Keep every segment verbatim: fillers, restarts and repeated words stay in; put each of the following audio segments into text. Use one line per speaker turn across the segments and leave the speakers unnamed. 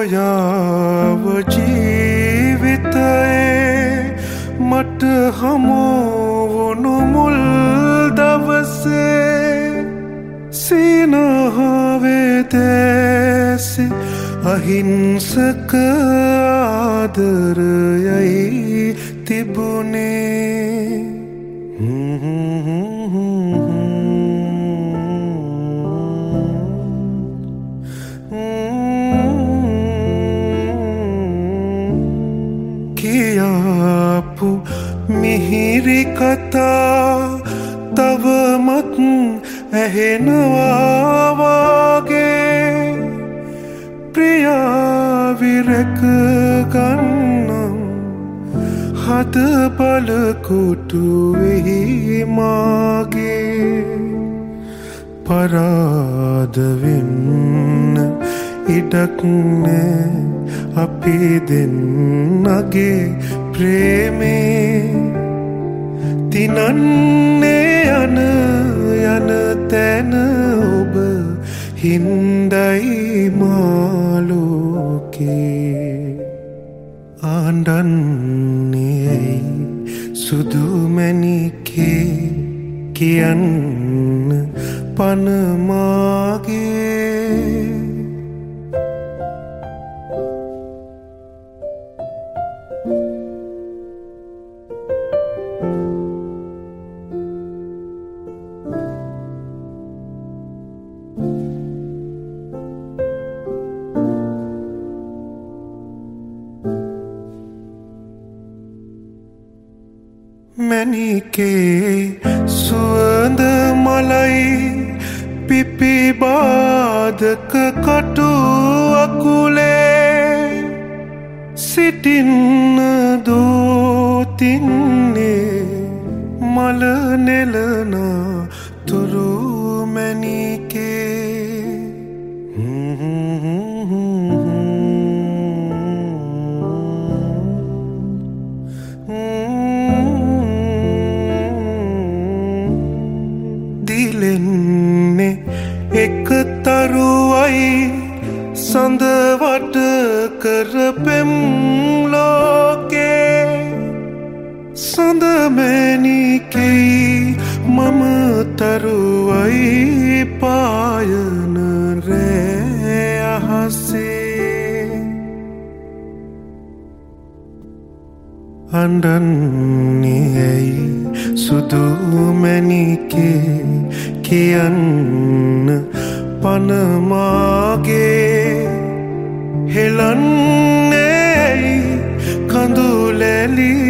ඔයාව ජීවිතයේ මට හමුවුණු මුල් දවසේ සිනහවේ දැසි අහිංසක ආදරයයි තිබුණේ. කියාපු මිහිරි කතා තවමත් ඇහෙනවා වගේ ප්‍රියා විරක ගන්නම් හද බලකුටුවෙහි මාගේ පරාද වෙන්න ඉඩක් නෑ අපි දෙන්නගේ ප්‍රේමේ දිනන්නේ යන යන තැන ඔබ හින්දයි මාලෝකේ ආණ්ඩන්නේ සුදු මැණිකේ කියන්න පනමාගේ. මැණිකේ සුවඳ මලයි පිපි බාධක කටු අකුලේ සිටින්න දෝතින්නේ මල නෙලන තුරු මැණිකේ. දිලෙන්නේ එක තරුවයි සඳවට කරපෙම් ලෝකේ සඳ මැණිකෙයි මම තරුවයි පායන රෑ අහසේ අඬන්නේ සුදු මැණිකේ කියන්න පනමාගේ හෙලන්නේ කඳුලැලි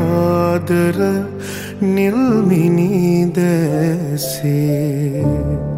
ආදර නිල්මිනි දැසේ.